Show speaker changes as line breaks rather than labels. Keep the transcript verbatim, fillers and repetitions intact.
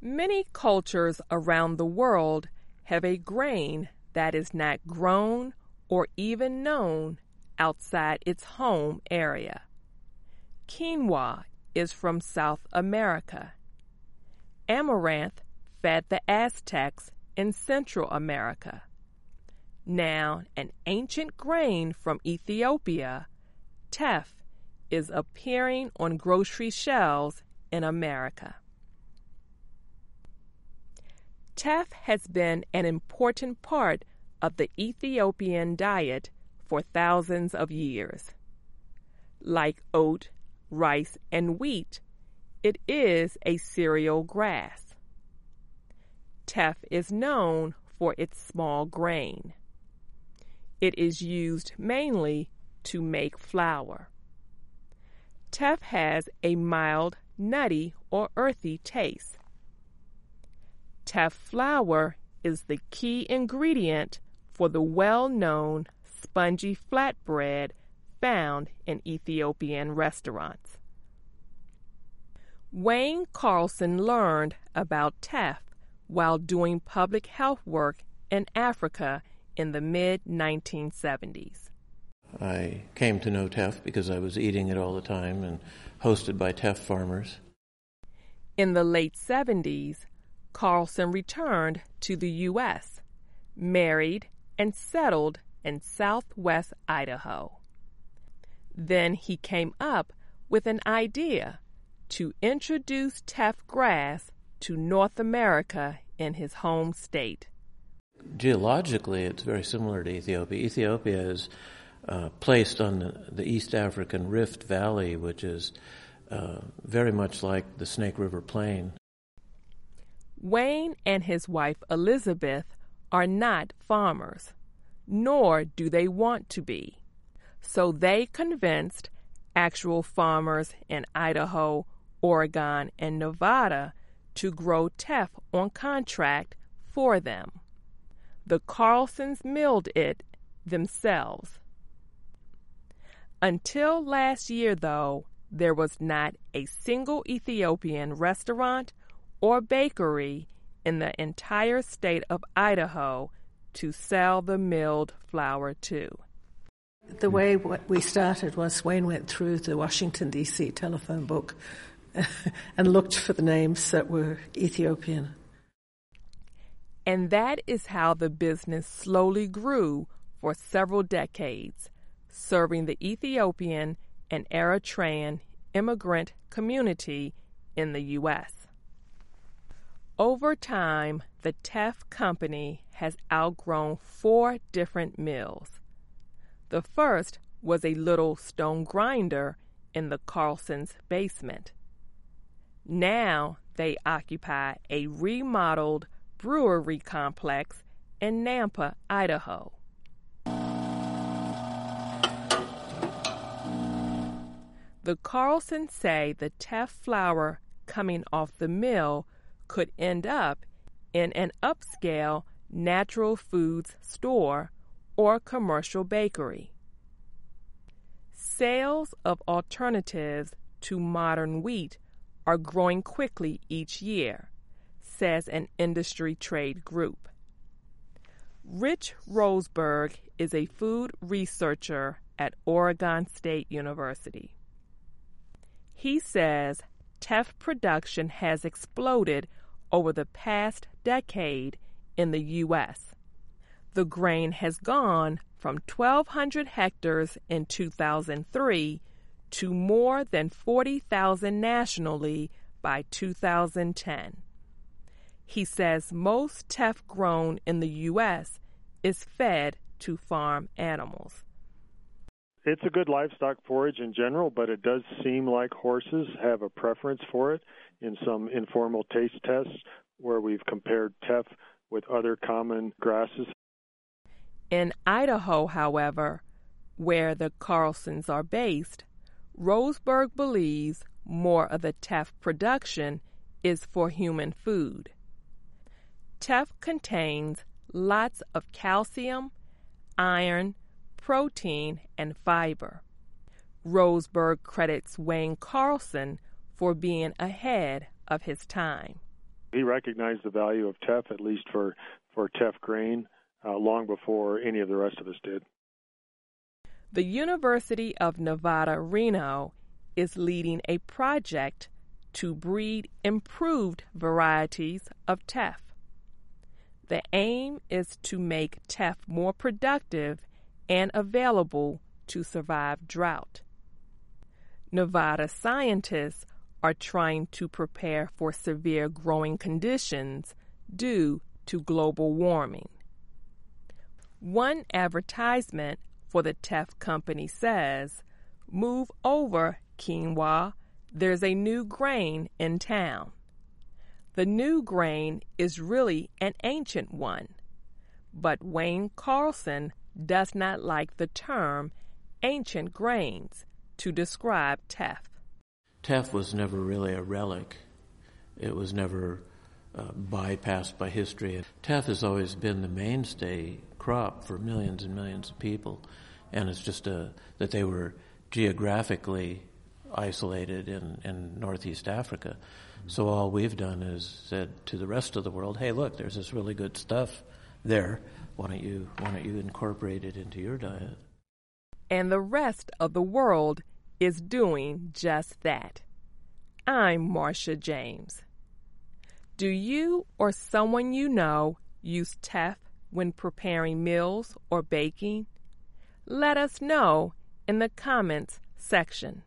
Many cultures around the world have a grain that is not grown or even known outside its home area. Quinoa is from South America. Amaranth fed the Aztecs in Central America. Now, an ancient grain from Ethiopia, teff, is appearing on grocery shelves in America. Teff has been an important part of the Ethiopian diet for thousands of years. Like oat, rice, and wheat, it is a cereal grass. Teff is known for its small grain. It is used mainly to make flour. Teff has a mild, nutty, or earthy taste. Teff flour is the key ingredient for the well-known spongy flatbread found in Ethiopian restaurants. Wayne Carlson learned about teff while doing public health work in Africa in the mid nineteen seventies.
I came to know teff because I was eating it all the time and hosted by teff farmers.
In the late seventies, Carlson returned to the U S, married, and settled in southwest Idaho. Then he came up with an idea to introduce teff grass to North America in his home state.
Geologically, it's very similar to Ethiopia. Ethiopia is uh, placed on the, the East African Rift Valley, which is uh, very much like the Snake River Plain.
Wayne and his wife Elizabeth are not farmers, nor do they want to be. So they convinced actual farmers in Idaho, Oregon, and Nevada to grow teff on contract for them. The Carlsons milled it themselves. Until last year, though, there was not a single Ethiopian restaurant or bakery in the entire state of Idaho to sell the milled flour to.
The way we started was Wayne went through the Washington, D C telephone book and looked for the names that were Ethiopian.
And that is how the business slowly grew for several decades, serving the Ethiopian and Eritrean immigrant community in the U S. Over time, the teff company has outgrown four different mills. The first was a little stone grinder in the Carlsons' basement. Now they occupy a remodeled brewery complex in Nampa, Idaho. The Carlsons say the teff flour coming off the mill could end up in an upscale natural foods store or commercial bakery. Sales of alternatives to modern wheat are growing quickly each year, says an industry trade group. Rich Roseberg is a food researcher at Oregon State University. He says teff production has exploded over the past decade in the U S. The grain has gone from twelve hundred hectares in two thousand three to more than forty thousand nationally by two thousand ten. He says most teff grown in the U S is fed to farm animals.
It's a good livestock forage in general, but it does seem like horses have a preference for it in some informal taste tests where we've compared teff with other common grasses.
In Idaho, however, where the Carlsons are based, Roseberg believes more of the teff production is for human food. Teff contains lots of calcium, iron, protein, and fiber. Roseberg credits Wayne Carlson for being ahead of his time.
he recognized the value of teff, at least for, for teff grain, uh, long before any of the rest of us did.
The University of Nevada, Reno is leading a project to breed improved varieties of teff. The aim is to make teff more productive and available to survive drought. Nevada scientists are trying to prepare for severe growing conditions due to global warming. One advertisement for the teff company says, "Move over, quinoa, there's a new grain in town." The new grain is really an ancient one, but Wayne Carlson does not like the term ancient grains to describe teff.
Teff was never really a relic. It was never uh, bypassed by history. Teff has always been the mainstay crop for millions and millions of people, and it's just a, that they were geographically isolated in, in Northeast Africa. So all we've done is said to the rest of the world, hey, look, there's this really good stuff there. Why don't you, why don't you incorporate it into your diet?
And the rest of the world is doing just that. I'm Marcia James. Do you or someone you know use teff when preparing meals or baking? Let us know in the comments section.